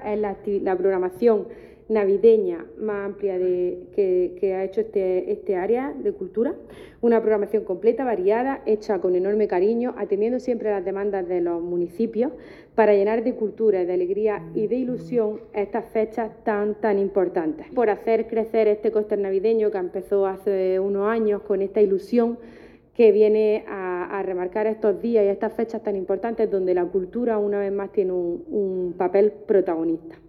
es la programación navideña más amplia que ha hecho este área de cultura. Una programación completa, variada, hecha con enorme cariño, atendiendo siempre a las demandas de los municipios para llenar de cultura, de alegría y de ilusión estas fechas tan importantes. Por hacer crecer este cóctel navideño que empezó hace unos años con esta ilusión que viene a remarcar estos días y estas fechas tan importantes donde la cultura una vez más tiene un papel protagonista.